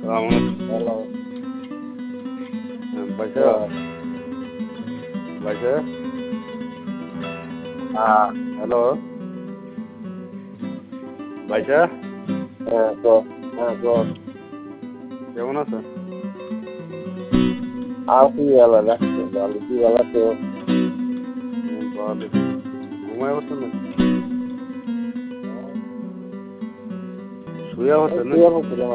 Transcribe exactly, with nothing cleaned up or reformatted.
আমার হ্যালো পয়সা পয়সা হ্যাঁ হ্যালো পয়সা হ্যাঁ তো হ্যাঁ তো কেমন আছে? আছি ভালো রাখছে ভালো কি ভালো তো ভালো ঘুমায় বসছেন নাকি শুয়ে বসছেন নাকি?